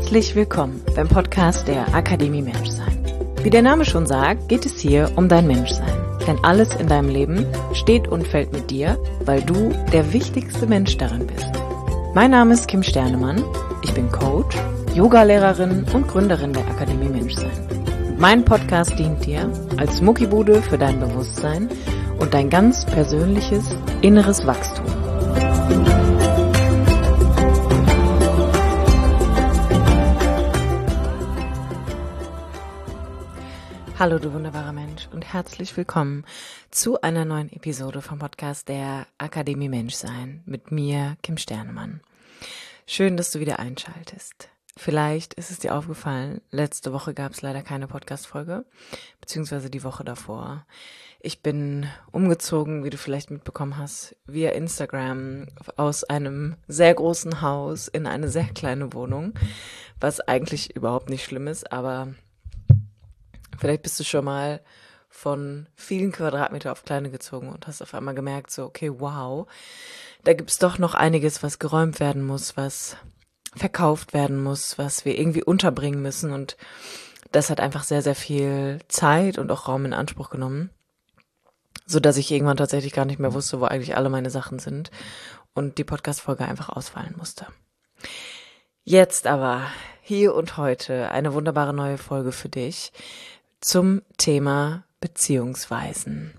Herzlich willkommen beim Podcast der Akademie Menschsein. Wie der Name schon sagt, geht es hier um dein Menschsein. Denn alles in deinem Leben steht und fällt mit dir, weil du der wichtigste Mensch darin bist. Mein Name ist Kim Sternemann, ich bin Coach, Yogalehrerin und Gründerin der Akademie Menschsein. Mein Podcast dient dir als Muckibude für dein Bewusstsein und dein ganz persönliches inneres Wachstum. Hallo du wunderbarer Mensch und herzlich willkommen zu einer neuen Episode vom Podcast der Akademie Menschsein mit mir, Kim Sternemann. Schön, dass du wieder einschaltest. Vielleicht ist es dir aufgefallen, letzte Woche gab es leider keine Podcast-Folge, beziehungsweise die Woche davor. Ich bin umgezogen, wie du vielleicht mitbekommen hast, via Instagram aus einem sehr großen Haus in eine sehr kleine Wohnung, was eigentlich überhaupt nicht schlimm ist, aber vielleicht bist du schon mal von vielen Quadratmeter auf kleine gezogen und hast auf einmal gemerkt, so okay, wow, da gibt's doch noch einiges, was geräumt werden muss, was verkauft werden muss, was wir irgendwie unterbringen müssen, und das hat einfach sehr, sehr viel Zeit und auch Raum in Anspruch genommen, so dass ich irgendwann tatsächlich gar nicht mehr wusste, wo eigentlich alle meine Sachen sind und die Podcast-Folge einfach ausfallen musste. Jetzt aber, hier und heute, eine wunderbare neue Folge für dich zum Thema Beziehungsweisen.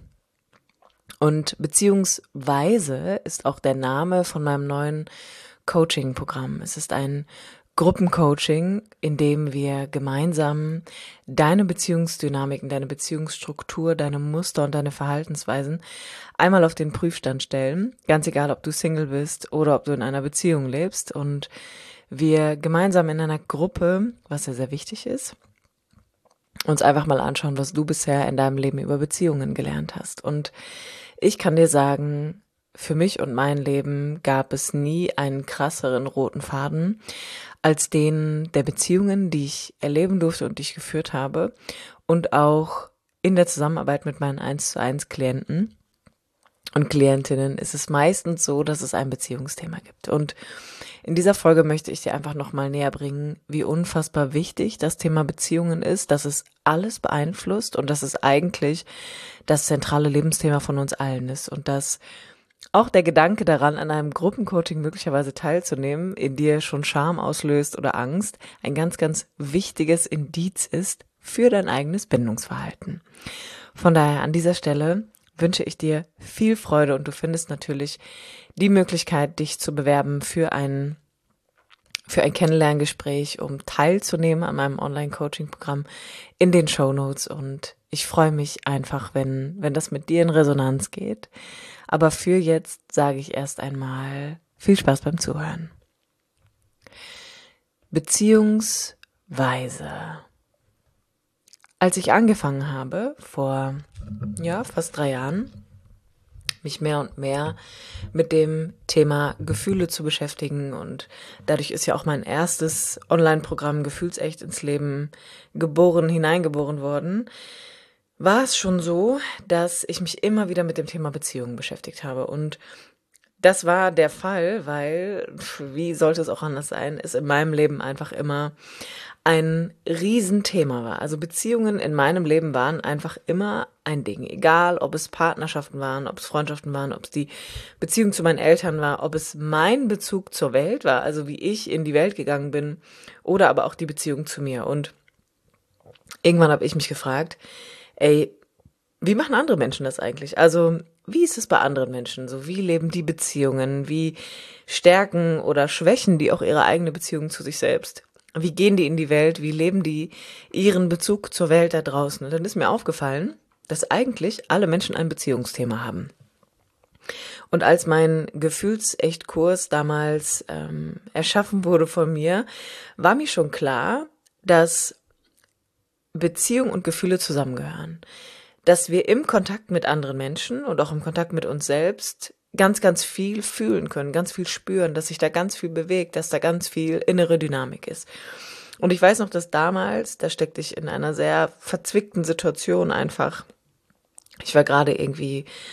Und Beziehungsweise ist auch der Name von meinem neuen Coaching-Programm. Es ist ein Gruppencoaching, in dem wir gemeinsam deine Beziehungsdynamiken, deine Beziehungsstruktur, deine Muster und deine Verhaltensweisen einmal auf den Prüfstand stellen. Ganz egal, ob du Single bist oder ob du in einer Beziehung lebst. Und wir gemeinsam in einer Gruppe, was ja sehr wichtig ist, uns einfach mal anschauen, was du bisher in deinem Leben über Beziehungen gelernt hast. Und ich kann dir sagen, für mich und mein Leben gab es nie einen krasseren roten Faden als den der Beziehungen, die ich erleben durfte und die ich geführt habe, und auch in der Zusammenarbeit mit meinen 1:1 Klienten und Klientinnen ist es meistens so, dass es ein Beziehungsthema gibt. Und in dieser Folge möchte ich dir einfach nochmal näher bringen, wie unfassbar wichtig das Thema Beziehungen ist, dass es alles beeinflusst und dass es eigentlich das zentrale Lebensthema von uns allen ist und dass auch der Gedanke daran, an einem Gruppencoaching möglicherweise teilzunehmen, in dir schon Scham auslöst oder Angst, ein ganz, ganz wichtiges Indiz ist für dein eigenes Bindungsverhalten. Von daher an dieser Stelle wünsche ich dir viel Freude und du findest natürlich die Möglichkeit, dich zu bewerben für ein Kennenlerngespräch, um teilzunehmen an meinem Online-Coaching-Programm in den Shownotes, und ich freue mich einfach, wenn das mit dir in Resonanz geht. Aber für jetzt sage ich erst einmal viel Spaß beim Zuhören. Beziehungsweise. Als ich angefangen habe, vor fast 3 Jahren, mich mehr und mehr mit dem Thema Gefühle zu beschäftigen, und dadurch ist ja auch mein erstes Online-Programm Gefühlsecht ins Leben hineingeboren worden, war es schon so, dass ich mich immer wieder mit dem Thema Beziehungen beschäftigt habe. Und das war der Fall, weil, wie sollte es auch anders sein, es in meinem Leben einfach immer ein Riesenthema war. Also Beziehungen in meinem Leben waren einfach immer ein Ding. Egal, ob es Partnerschaften waren, ob es Freundschaften waren, ob es die Beziehung zu meinen Eltern war, ob es mein Bezug zur Welt war, also wie ich in die Welt gegangen bin, oder aber auch die Beziehung zu mir. Und irgendwann habe ich mich gefragt, wie machen andere Menschen das eigentlich? Also wie ist es bei anderen Menschen? So, wie leben die Beziehungen? Wie stärken oder schwächen die auch ihre eigene Beziehung zu sich selbst? Wie gehen die in die Welt? Wie leben die ihren Bezug zur Welt da draußen? Und dann ist mir aufgefallen, dass eigentlich alle Menschen ein Beziehungsthema haben. Und als mein Gefühlsecht-Kurs damals erschaffen wurde von mir, war mir schon klar, dass Beziehung und Gefühle zusammengehören. Dass wir im Kontakt mit anderen Menschen und auch im Kontakt mit uns selbst ganz, ganz viel fühlen können, ganz viel spüren, dass sich da ganz viel bewegt, dass da ganz viel innere Dynamik ist. Und ich weiß noch, dass damals, da steckte ich in einer sehr verzwickten Situation einfach. Ich war gerade irgendwie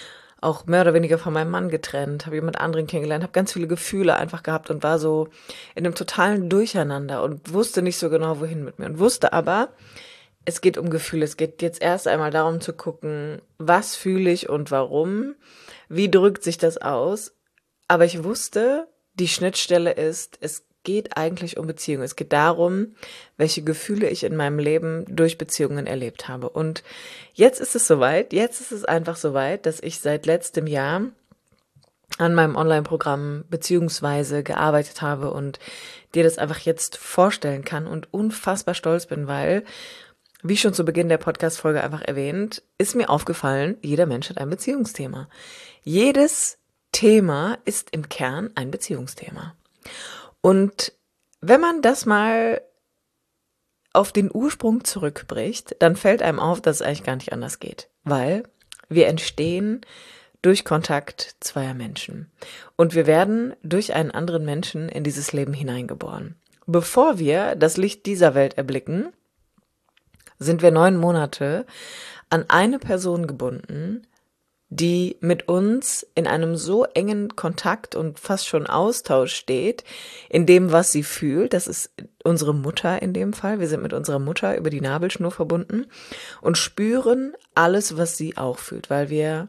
auch mehr oder weniger von meinem Mann getrennt, habe jemand anderen kennengelernt, habe ganz viele Gefühle einfach gehabt und war so in einem totalen Durcheinander und wusste nicht so genau, wohin mit mir. Und wusste aber, es geht um Gefühle. Es geht jetzt erst einmal darum zu gucken, was fühle ich und warum, wie drückt sich das aus. Aber ich wusste, die Schnittstelle ist, es geht eigentlich um Beziehungen. Es geht darum, welche Gefühle ich in meinem Leben durch Beziehungen erlebt habe. Und jetzt ist es soweit, jetzt ist es einfach soweit, dass ich seit letztem Jahr an meinem Online-Programm beziehungsweise gearbeitet habe und dir das einfach jetzt vorstellen kann und unfassbar stolz bin, weil, wie schon zu Beginn der Podcast-Folge einfach erwähnt, ist mir aufgefallen, jeder Mensch hat ein Beziehungsthema. Jedes Thema ist im Kern ein Beziehungsthema. Und wenn man das mal auf den Ursprung zurückbricht, dann fällt einem auf, dass es eigentlich gar nicht anders geht. Weil wir entstehen durch Kontakt zweier Menschen. Und wir werden durch einen anderen Menschen in dieses Leben hineingeboren. Bevor wir das Licht dieser Welt erblicken, sind wir 9 Monate an eine Person gebunden, die mit uns in einem so engen Kontakt und fast schon Austausch steht, in dem, was sie fühlt. Das ist unsere Mutter in dem Fall. Wir sind mit unserer Mutter über die Nabelschnur verbunden und spüren alles, was sie auch fühlt, weil wir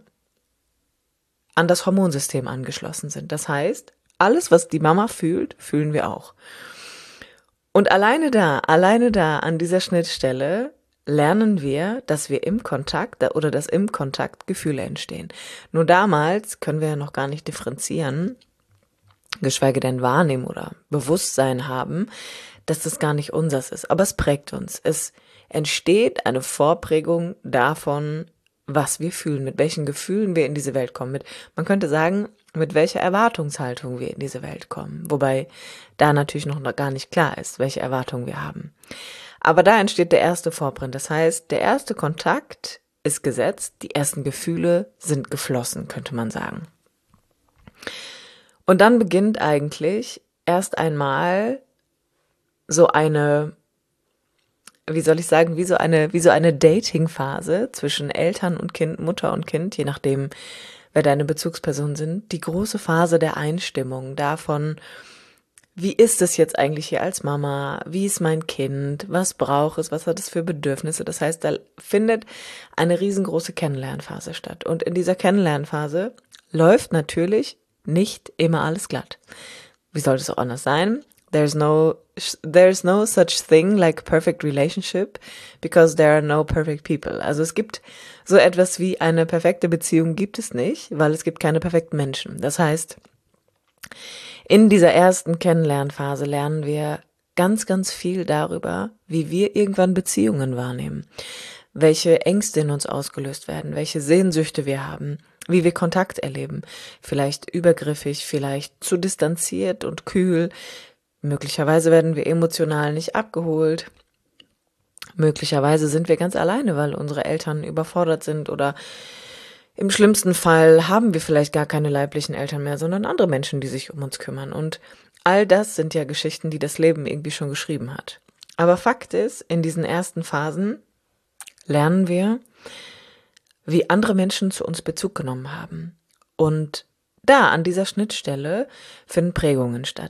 an das Hormonsystem angeschlossen sind. Das heißt, alles, was die Mama fühlt, fühlen wir auch. Und alleine da, an dieser Schnittstelle lernen wir, dass wir im Kontakt oder dass im Kontakt Gefühle entstehen. Nur damals können wir ja noch gar nicht differenzieren, geschweige denn wahrnehmen oder Bewusstsein haben, dass das gar nicht unseres ist. Aber es prägt uns. Es entsteht eine Vorprägung davon, was wir fühlen, mit welchen Gefühlen wir in diese Welt kommen. Man könnte sagen, mit welcher Erwartungshaltung wir in diese Welt kommen. Wobei da natürlich noch gar nicht klar ist, welche Erwartungen wir haben. Aber da entsteht der erste Vorprint. Das heißt, der erste Kontakt ist gesetzt, die ersten Gefühle sind geflossen, könnte man sagen. Und dann beginnt eigentlich erst einmal so eine, wie soll ich sagen, wie so eine Dating-Phase zwischen Eltern und Kind, Mutter und Kind, je nachdem, wer deine Bezugspersonen sind, die große Phase der Einstimmung davon, wie ist es jetzt eigentlich hier als Mama? Wie ist mein Kind? Was braucht es? Was hat es für Bedürfnisse? Das heißt, da findet eine riesengroße Kennenlernphase statt. Und in dieser Kennenlernphase läuft natürlich nicht immer alles glatt. Wie sollte es auch anders sein? There's no such thing like perfect relationship because there are no perfect people. Also es gibt so etwas wie eine perfekte Beziehung gibt es nicht, weil es gibt keine perfekten Menschen. Das heißt, in dieser ersten Kennenlernphase lernen wir ganz, ganz viel darüber, wie wir irgendwann Beziehungen wahrnehmen, welche Ängste in uns ausgelöst werden, welche Sehnsüchte wir haben, wie wir Kontakt erleben, vielleicht übergriffig, vielleicht zu distanziert und kühl. Möglicherweise werden wir emotional nicht abgeholt. Möglicherweise sind wir ganz alleine, weil unsere Eltern überfordert sind oder im schlimmsten Fall haben wir vielleicht gar keine leiblichen Eltern mehr, sondern andere Menschen, die sich um uns kümmern. Und all das sind ja Geschichten, die das Leben irgendwie schon geschrieben hat. Aber Fakt ist, in diesen ersten Phasen lernen wir, wie andere Menschen zu uns Bezug genommen haben. Und da, an dieser Schnittstelle, finden Prägungen statt.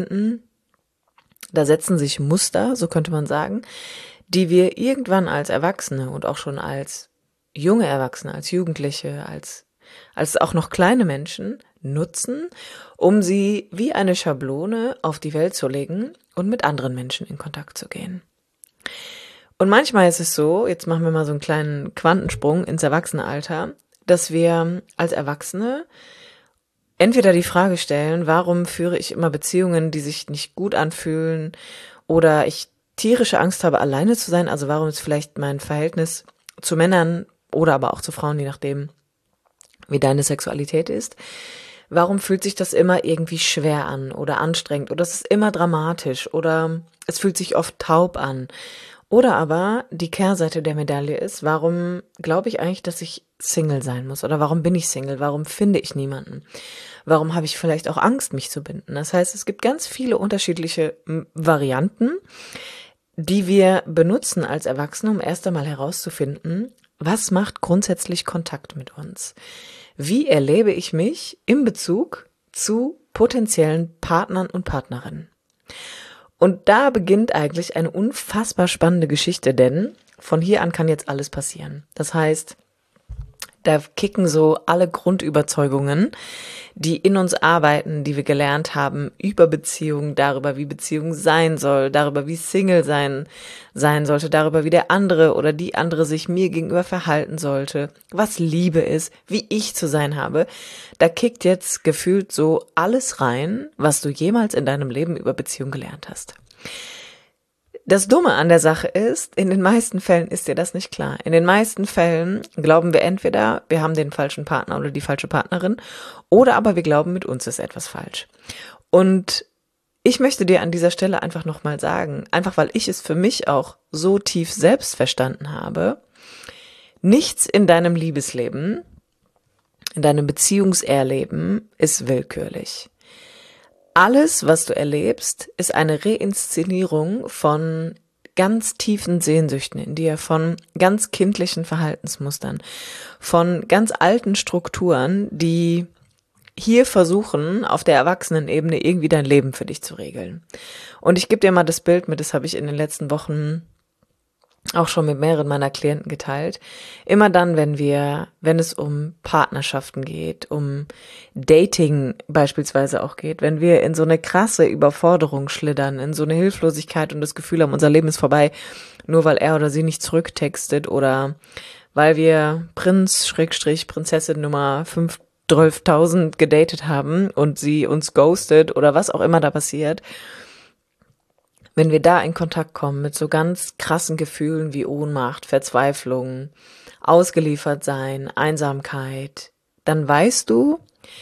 Da setzen sich Muster, so könnte man sagen, die wir irgendwann als Erwachsene und auch schon als junge Erwachsene, als Jugendliche, als auch noch kleine Menschen nutzen, um sie wie eine Schablone auf die Welt zu legen und mit anderen Menschen in Kontakt zu gehen. Und manchmal ist es so, jetzt machen wir mal so einen kleinen Quantensprung ins Erwachsenenalter, dass wir als Erwachsene entweder die Frage stellen, warum führe ich immer Beziehungen, die sich nicht gut anfühlen, oder ich tierische Angst habe, alleine zu sein, also warum ist vielleicht mein Verhältnis zu Männern oder aber auch zu Frauen, je nachdem, wie deine Sexualität ist, warum fühlt sich das immer irgendwie schwer an oder anstrengend oder es ist immer dramatisch oder es fühlt sich oft taub an. Oder aber die Kehrseite der Medaille ist, warum glaube ich eigentlich, dass ich Single sein muss? Oder warum bin ich Single? Warum finde ich niemanden? Warum habe ich vielleicht auch Angst, mich zu binden? Das heißt, es gibt ganz viele unterschiedliche Varianten, die wir benutzen als Erwachsene, um erst einmal herauszufinden, was macht grundsätzlich Kontakt mit uns? Wie erlebe ich mich in Bezug zu potenziellen Partnern und Partnerinnen? Und da beginnt eigentlich eine unfassbar spannende Geschichte, denn von hier an kann jetzt alles passieren. Das heißt, da kicken so alle Grundüberzeugungen, die in uns arbeiten, die wir gelernt haben über Beziehungen, darüber, wie Beziehung sein soll, darüber, wie Single sein sollte, darüber, wie der andere oder die andere sich mir gegenüber verhalten sollte, was Liebe ist, wie ich zu sein habe. Da kickt jetzt gefühlt so alles rein, was du jemals in deinem Leben über Beziehung gelernt hast. Das Dumme an der Sache ist, in den meisten Fällen ist dir das nicht klar. In den meisten Fällen glauben wir entweder, wir haben den falschen Partner oder die falsche Partnerin, oder aber wir glauben, mit uns ist etwas falsch. Und ich möchte dir an dieser Stelle einfach nochmal sagen, einfach weil ich es für mich auch so tief selbst verstanden habe, nichts in deinem Liebesleben, in deinem Beziehungserleben ist willkürlich. Alles, was du erlebst, ist eine Reinszenierung von ganz tiefen Sehnsüchten in dir, von ganz kindlichen Verhaltensmustern, von ganz alten Strukturen, die hier versuchen, auf der Erwachsenenebene irgendwie dein Leben für dich zu regeln. Und ich gebe dir mal das Bild mit, das habe ich in den letzten Wochen auch schon mit mehreren meiner Klienten geteilt. Immer dann, wenn es um Partnerschaften geht, um Dating beispielsweise auch geht, wenn wir in so eine krasse Überforderung schlittern, in so eine Hilflosigkeit und das Gefühl haben, unser Leben ist vorbei, nur weil er oder sie nicht zurücktextet oder weil wir Prinzessin Nummer 12.000 gedatet haben und sie uns ghostet oder was auch immer da passiert. Wenn wir da in Kontakt kommen mit so ganz krassen Gefühlen wie Ohnmacht, Verzweiflung, ausgeliefert sein, Einsamkeit, dann weißt du,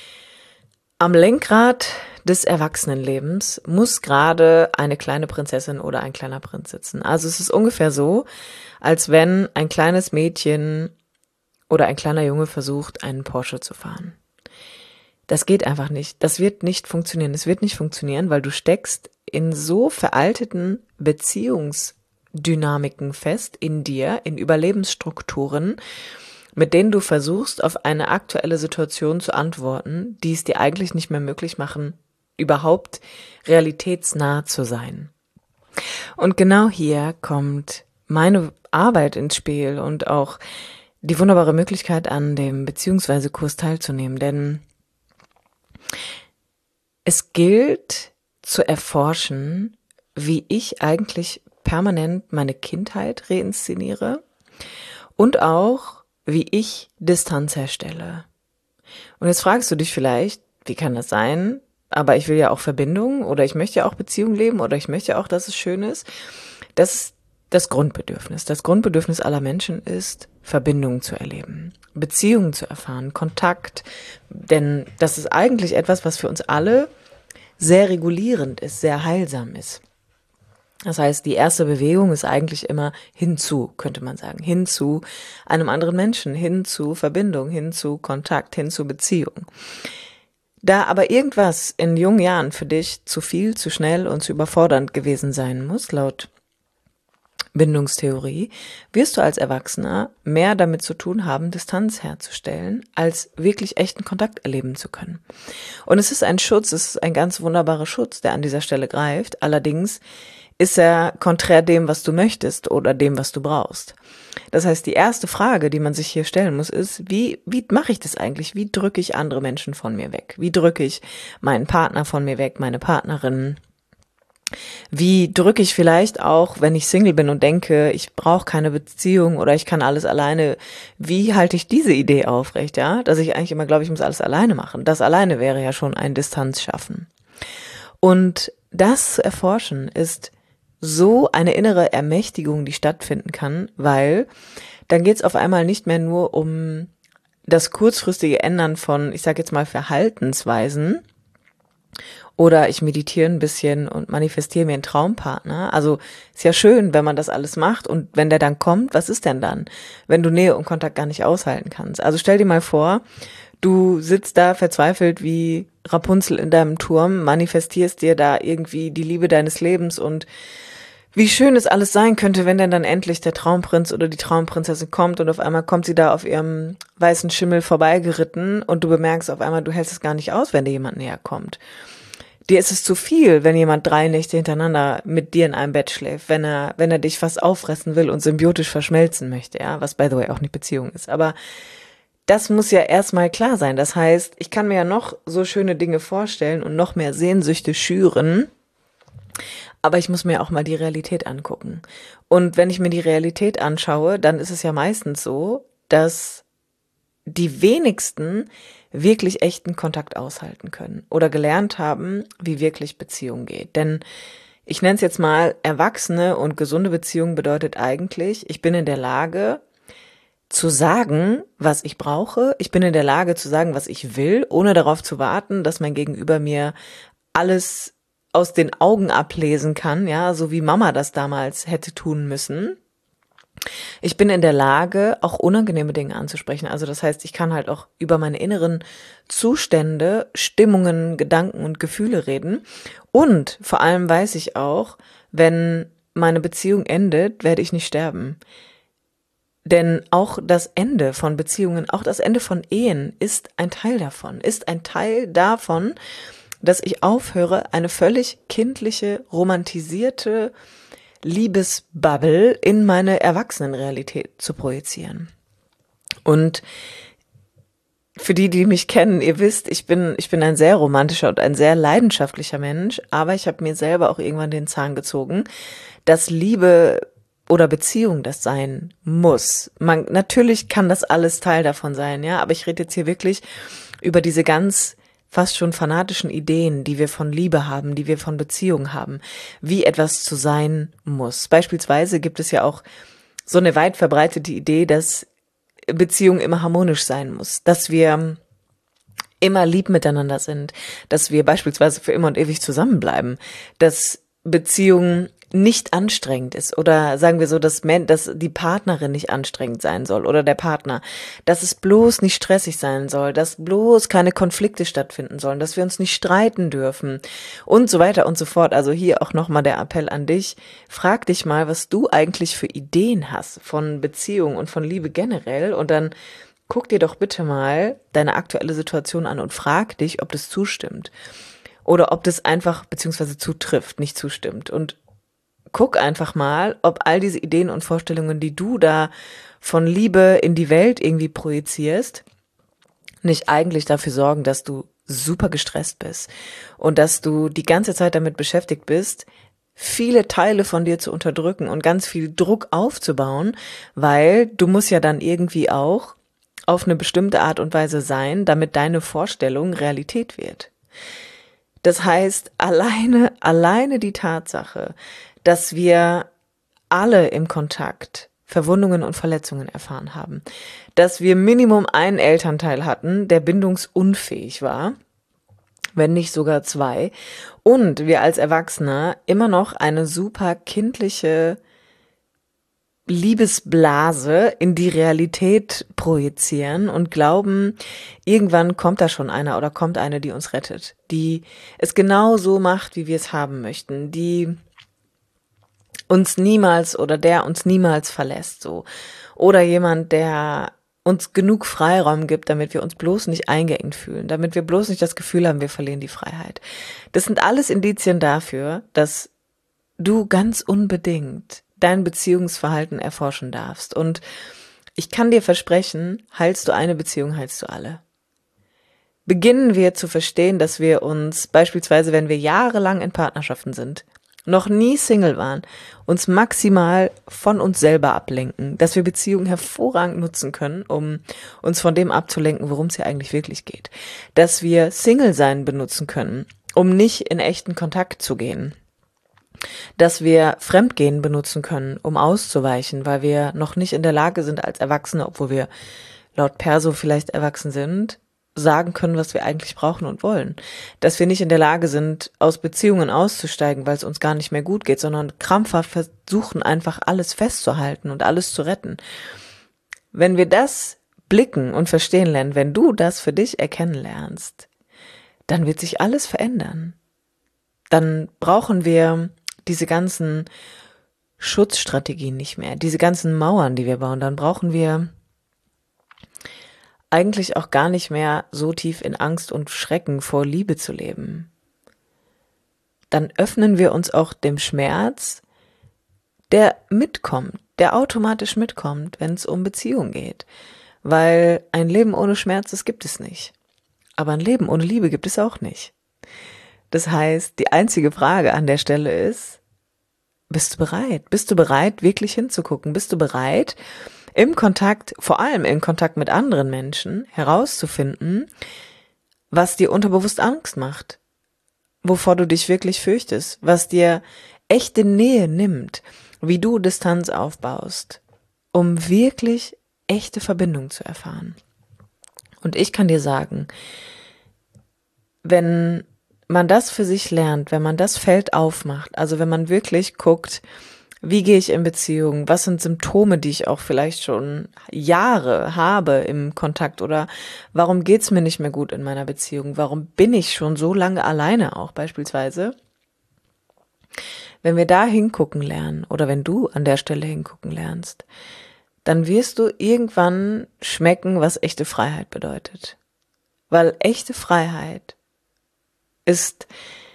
am Lenkrad des Erwachsenenlebens muss gerade eine kleine Prinzessin oder ein kleiner Prinz sitzen. Also es ist ungefähr so, als wenn ein kleines Mädchen oder ein kleiner Junge versucht, einen Porsche zu fahren. Das geht einfach nicht. Das wird nicht funktionieren. Es wird nicht funktionieren, weil du steckst in so veralteten Beziehungsdynamiken fest in dir, in Überlebensstrukturen, mit denen du versuchst, auf eine aktuelle Situation zu antworten, die es dir eigentlich nicht mehr möglich machen, überhaupt realitätsnah zu sein. Und genau hier kommt meine Arbeit ins Spiel und auch die wunderbare Möglichkeit, an dem Beziehungsweise-Kurs teilzunehmen, denn es gilt zu erforschen, wie ich eigentlich permanent meine Kindheit reinszeniere und auch, wie ich Distanz herstelle. Und jetzt fragst du dich vielleicht, wie kann das sein? Aber ich will ja auch Verbindung oder ich möchte ja auch Beziehung leben oder ich möchte auch, dass es schön ist. Das ist das Grundbedürfnis. Das Grundbedürfnis aller Menschen ist, Verbindung zu erleben, Beziehungen zu erfahren, Kontakt. Denn das ist eigentlich etwas, was für uns alle sehr regulierend ist, sehr heilsam ist. Das heißt, die erste Bewegung ist eigentlich immer hinzu, könnte man sagen, hin zu einem anderen Menschen, hin zu Verbindung, hin zu Kontakt, hin zu Beziehung. Da aber irgendwas in jungen Jahren für dich zu viel, zu schnell und zu überfordernd gewesen sein muss, laut Bindungstheorie, wirst du als Erwachsener mehr damit zu tun haben, Distanz herzustellen, als wirklich echten Kontakt erleben zu können. Und es ist ein Schutz, es ist ein ganz wunderbarer Schutz, der an dieser Stelle greift. Allerdings ist er konträr dem, was du möchtest oder dem, was du brauchst. Das heißt, die erste Frage, die man sich hier stellen muss, ist, wie mache ich das eigentlich? Wie drücke ich andere Menschen von mir weg? Wie drücke ich meinen Partner von mir weg, meine Partnerin? Wie drücke ich vielleicht auch, wenn ich Single bin und denke, ich brauche keine Beziehung oder ich kann alles alleine, wie halte ich diese Idee aufrecht, ja? Dass ich eigentlich immer glaube, ich muss alles alleine machen. Das alleine wäre ja schon ein Distanz schaffen. Und das zu erforschen ist so eine innere Ermächtigung, die stattfinden kann, weil dann geht es auf einmal nicht mehr nur um das kurzfristige Ändern von, ich sage jetzt mal, Verhaltensweisen, oder ich meditiere ein bisschen und manifestiere mir einen Traumpartner. Also ist ja schön, wenn man das alles macht und wenn der dann kommt, was ist denn dann, wenn du Nähe und Kontakt gar nicht aushalten kannst? Also stell dir mal vor, du sitzt da verzweifelt wie Rapunzel in deinem Turm, manifestierst dir da irgendwie die Liebe deines Lebens und wie schön es alles sein könnte, wenn denn dann endlich der Traumprinz oder die Traumprinzessin kommt und auf einmal kommt sie da auf ihrem weißen Schimmel vorbeigeritten und du bemerkst auf einmal, du hältst es gar nicht aus, wenn dir jemand näher kommt. Dir ist es zu viel, wenn jemand 3 Nächte hintereinander mit dir in einem Bett schläft, wenn er dich fast auffressen will und symbiotisch verschmelzen möchte, ja, was by the way auch nicht Beziehung ist. Aber das muss ja erstmal klar sein. Das heißt, ich kann mir ja noch so schöne Dinge vorstellen und noch mehr Sehnsüchte schüren, aber ich muss mir auch mal die Realität angucken. Und wenn ich mir die Realität anschaue, dann ist es ja meistens so, dass die wenigsten wirklich echten Kontakt aushalten können oder gelernt haben, wie wirklich Beziehung geht. Denn ich nenne es jetzt mal, erwachsene und gesunde Beziehung bedeutet eigentlich, ich bin in der Lage zu sagen, was ich brauche. Ich bin in der Lage zu sagen, was ich will, ohne darauf zu warten, dass mein Gegenüber mir alles aus den Augen ablesen kann, ja, so wie Mama das damals hätte tun müssen. Ich bin in der Lage, auch unangenehme Dinge anzusprechen. Also das heißt, ich kann halt auch über meine inneren Zustände, Stimmungen, Gedanken und Gefühle reden. Und vor allem weiß ich auch, wenn meine Beziehung endet, werde ich nicht sterben. Denn auch das Ende von Beziehungen, auch das Ende von Ehen ist ein Teil davon, dass ich aufhöre, eine völlig kindliche, romantisierte Liebesbubble in meine Erwachsenenrealität zu projizieren. Und für die mich kennen, ihr wisst, ich bin ein sehr romantischer und ein sehr leidenschaftlicher Mensch, aber ich habe mir selber auch irgendwann den Zahn gezogen, dass Liebe oder Beziehung das sein muss. Natürlich kann das alles Teil davon sein, ja, aber ich rede jetzt hier wirklich über diese ganz fast schon fanatischen Ideen, die wir von Liebe haben, die wir von Beziehung haben, wie etwas zu sein muss. Beispielsweise gibt es ja auch so eine weit verbreitete Idee, dass Beziehung immer harmonisch sein muss, dass wir immer lieb miteinander sind, dass wir beispielsweise für immer und ewig zusammenbleiben, dass Beziehung nicht anstrengend ist oder sagen wir so, dass die Partnerin nicht anstrengend sein soll oder der Partner, dass es bloß nicht stressig sein soll, dass bloß keine Konflikte stattfinden sollen, dass wir uns nicht streiten dürfen und so weiter und so fort. Also hier auch nochmal der Appell an dich, frag dich mal, was du eigentlich für Ideen hast von Beziehung und von Liebe generell und dann guck dir doch bitte mal deine aktuelle Situation an und frag dich, ob das zustimmt oder ob das einfach beziehungsweise zutrifft, nicht zustimmt und guck einfach mal, ob all diese Ideen und Vorstellungen, die du da von Liebe in die Welt irgendwie projizierst, nicht eigentlich dafür sorgen, dass du super gestresst bist und dass du die ganze Zeit damit beschäftigt bist, viele Teile von dir zu unterdrücken und ganz viel Druck aufzubauen, weil du musst ja dann irgendwie auch auf eine bestimmte Art und Weise sein, damit deine Vorstellung Realität wird. Das heißt, alleine die Tatsache, dass wir alle im Kontakt Verwundungen und Verletzungen erfahren haben, dass wir Minimum einen Elternteil hatten, der bindungsunfähig war, wenn nicht sogar 2, und wir als Erwachsene immer noch eine super kindliche Liebesblase in die Realität projizieren und glauben, irgendwann kommt da schon einer oder kommt eine, die uns rettet, die es genau so macht, wie wir es haben möchten, die uns niemals oder der uns niemals verlässt, so. Oder jemand, der uns genug Freiraum gibt, damit wir uns bloß nicht eingeengt fühlen, damit wir bloß nicht das Gefühl haben, wir verlieren die Freiheit. Das sind alles Indizien dafür, dass du ganz unbedingt dein Beziehungsverhalten erforschen darfst. Und ich kann dir versprechen, heilst du eine Beziehung, heilst du alle. Beginnen wir zu verstehen, dass wir uns beispielsweise, wenn wir jahrelang in Partnerschaften sind, noch nie Single waren, uns maximal von uns selber ablenken, dass wir Beziehungen hervorragend nutzen können, um uns von dem abzulenken, worum es hier eigentlich wirklich geht. Dass wir Single sein benutzen können, um nicht in echten Kontakt zu gehen. Dass wir Fremdgehen benutzen können, um auszuweichen, weil wir noch nicht in der Lage sind als Erwachsene, obwohl wir laut Perso vielleicht erwachsen sind, sagen können, was wir eigentlich brauchen und wollen. Dass wir nicht in der Lage sind, aus Beziehungen auszusteigen, weil es uns gar nicht mehr gut geht, sondern krampfhaft versuchen, einfach alles festzuhalten und alles zu retten. Wenn wir das blicken und verstehen lernen, wenn du das für dich erkennen lernst, dann wird sich alles verändern. Dann brauchen wir diese ganzen Schutzstrategien nicht mehr, diese ganzen Mauern, die wir bauen, dann brauchen wir eigentlich auch gar nicht mehr so tief in Angst und Schrecken vor Liebe zu leben. Dann öffnen wir uns auch dem Schmerz, der mitkommt, der automatisch mitkommt, wenn es um Beziehung geht. Weil ein Leben ohne Schmerz, das gibt es nicht. Aber ein Leben ohne Liebe gibt es auch nicht. Das heißt, die einzige Frage an der Stelle ist, bist du bereit? Bist du bereit, wirklich hinzugucken? Bist du bereit, im Kontakt, vor allem im Kontakt mit anderen Menschen, herauszufinden, was dir unterbewusst Angst macht? Wovor du dich wirklich fürchtest? Was dir echte Nähe nimmt? Wie du Distanz aufbaust, um wirklich echte Verbindung zu erfahren. Und ich kann dir sagen, wenn man das für sich lernt, wenn man das Feld aufmacht, also wenn man wirklich guckt, wie gehe ich in Beziehung, was sind Symptome, die ich auch vielleicht schon Jahre habe im Kontakt oder warum geht's mir nicht mehr gut in meiner Beziehung, warum bin ich schon so lange alleine auch beispielsweise. Wenn wir da hingucken lernen oder wenn du an der Stelle hingucken lernst, dann wirst du irgendwann schmecken, was echte Freiheit bedeutet. Weil echte Freiheit ist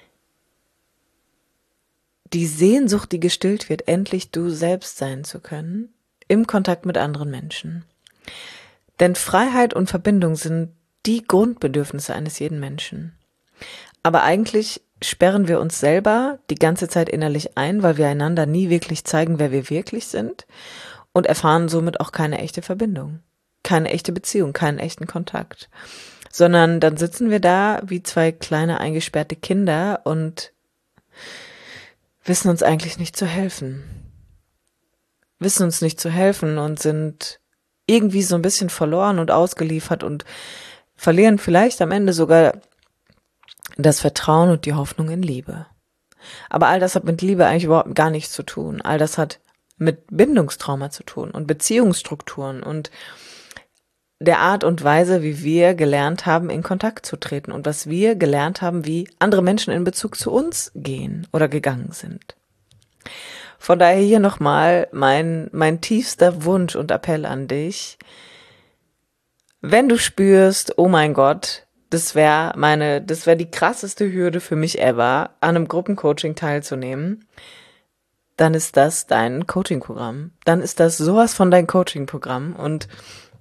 die Sehnsucht, die gestillt wird, endlich du selbst sein zu können, im Kontakt mit anderen Menschen. Denn Freiheit und Verbindung sind die Grundbedürfnisse eines jeden Menschen. Aber eigentlich sperren wir uns selber die ganze Zeit innerlich ein, weil wir einander nie wirklich zeigen, wer wir wirklich sind und erfahren somit auch keine echte Verbindung, keine echte Beziehung, keinen echten Kontakt. Sondern dann sitzen wir da wie zwei kleine eingesperrte Kinder und wissen uns eigentlich nicht zu helfen. Wissen uns nicht zu helfen und sind irgendwie so ein bisschen verloren und ausgeliefert und verlieren vielleicht am Ende sogar das Vertrauen und die Hoffnung in Liebe. Aber all das hat mit Liebe eigentlich überhaupt gar nichts zu tun. All das hat mit Bindungstrauma zu tun und Beziehungsstrukturen und der Art und Weise, wie wir gelernt haben, in Kontakt zu treten und was wir gelernt haben, wie andere Menschen in Bezug zu uns gehen oder gegangen sind. Von daher hier nochmal mein tiefster Wunsch und Appell an dich. Wenn du spürst, oh mein Gott, das wäre die krasseste Hürde für mich ever, an einem Gruppencoaching teilzunehmen, dann ist das dein Coaching-Programm. Dann ist das sowas von dein Coaching-Programm. Und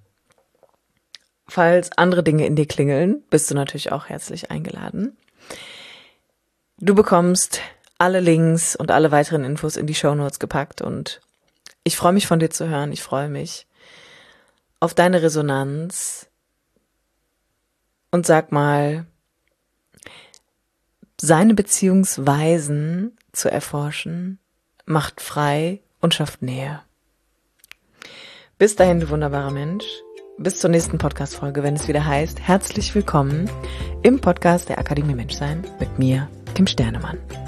falls andere Dinge in dir klingeln, bist du natürlich auch herzlich eingeladen. Du bekommst alle Links und alle weiteren Infos in die Shownotes gepackt und ich freue mich von dir zu hören. Ich freue mich auf deine Resonanz. Und sag mal, seine Beziehungsweisen zu erforschen, macht frei und schafft Nähe. Bis dahin, du wunderbarer Mensch. Bis zur nächsten Podcast-Folge, wenn es wieder heißt, herzlich willkommen im Podcast der Akademie Menschsein mit mir, Kim Sternemann.